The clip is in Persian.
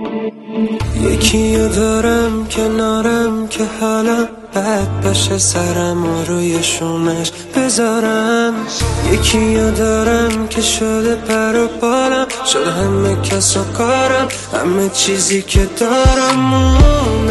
یکی دارم کنارم که حالا بد باشه سرم روی شونش بذارم. یکی دارم که شده پر و بالم، شده همه کس و کارم، همه چیزی که دارم.